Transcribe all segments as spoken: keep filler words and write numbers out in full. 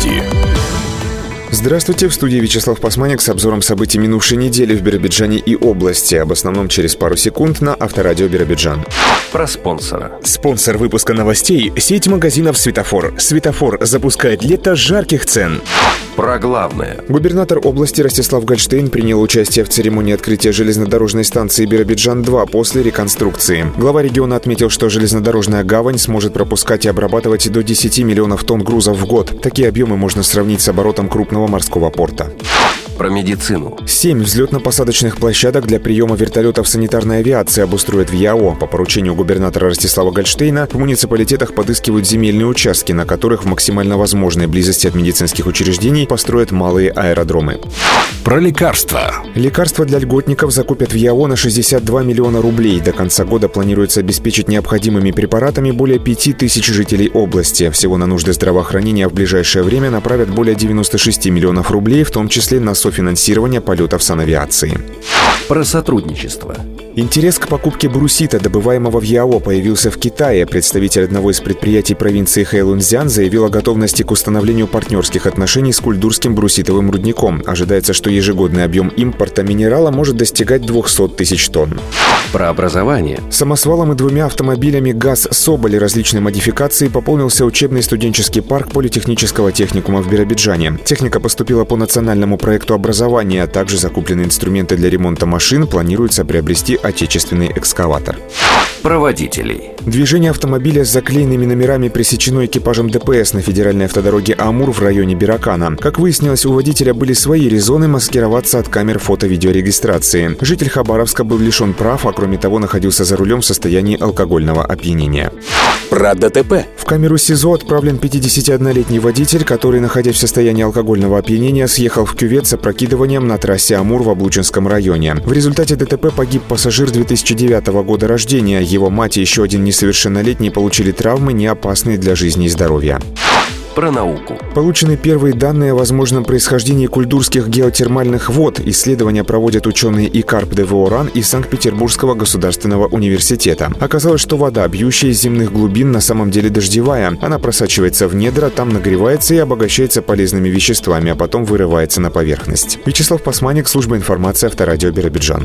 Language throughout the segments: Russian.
Новости. Здравствуйте, в студии Вячеслав Пасманик с обзором событий минувшей недели в Биробиджане и области. Об основном через пару секунд на Авторадио Биробиджан. Про спонсора. Спонсор выпуска новостей – сеть магазинов «Светофор». «Светофор» запускает лето жарких цен. Про главное. Губернатор области Ростислав Гольштейн принял участие в церемонии открытия железнодорожной станции Биробиджан-два после реконструкции. Глава региона отметил, что железнодорожная гавань сможет пропускать и обрабатывать до десяти миллионов тонн грузов в год. Такие объемы можно сравнить с оборотом крупного морского порта. Про медицину. Семь взлетно-посадочных площадок для приема вертолетов санитарной авиации обустроят в ЯО. По поручению губернатора Ростислава Гольштейна в муниципалитетах подыскивают земельные участки, на которых в максимально возможной близости от медицинских учреждений построят малые аэродромы. Про лекарства. Лекарства для льготников закупят в ЯО на шестьдесят два миллиона рублей. До конца года планируется обеспечить необходимыми препаратами более пяти тысяч жителей области. Всего на нужды здравоохранения в ближайшее время направят более девяноста шести миллионов рублей, в том числе на софинансирование полетов санавиации. Про сотрудничество. Интерес к покупке брусита, добываемого в ЯО, появился в Китае. Представитель одного из предприятий провинции Хэйлунцзян заявил о готовности к установлению партнерских отношений с кульдурским бруситовым рудником. Ожидается, что ежегодный объем импорта минерала может достигать двухсот тысяч тонн. Про образование. Самосвалом и двумя автомобилями ГАЗ «Соболь» различной модификации пополнился учебный студенческий парк Политехнического техникума в Биробиджане. Техника поступила по национальному проекту образования, а также закуплены инструменты для ремонта машин, планируется приобрести отечественный экскаватор. Про водителей. Движение автомобиля с заклеенными номерами пресечено экипажем ДПС на федеральной автодороге Амур в районе Биракана. Как выяснилось, у водителя были свои резоны маскироваться от камер фото-видеорегистрации. Житель Хабаровска был лишен прав, а кроме того находился за рулем в состоянии алкогольного опьянения. Про ДТП. В камеру СИЗО отправлен пятидесятиоднолетний водитель, который, находясь в состоянии алкогольного опьянения, съехал в кювет с опрокидыванием на трассе Амур в Облучинском районе. В результате ДТП погиб пассажир две тысячи девятого года рождения. Его мать и еще один несовершеннолетний получили травмы, не опасные для жизни и здоровья. Про науку. Получены первые данные о возможном происхождении кульдурских геотермальных вод. Исследования проводят ученые ИКАРП ДВО РАН и Санкт-Петербургского государственного университета. Оказалось, что вода, бьющая из земных глубин, на самом деле дождевая. Она просачивается в недра, там нагревается и обогащается полезными веществами, а потом вырывается на поверхность. Вячеслав Пасманик, служба информации Авторадио Биробиджан.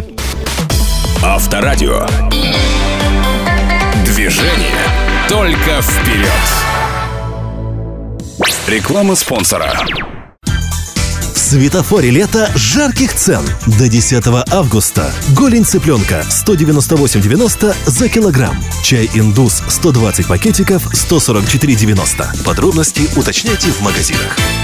Авторадио. Движение только вперед. Реклама спонсора. В «Светофоре» лето жарких цен. До десятого августа. Голень цыпленка сто девяносто восемь девяносто за килограмм. Чай «Индус» сто двадцать пакетиков сто сорок четыре девяносто. Подробности уточняйте в магазинах.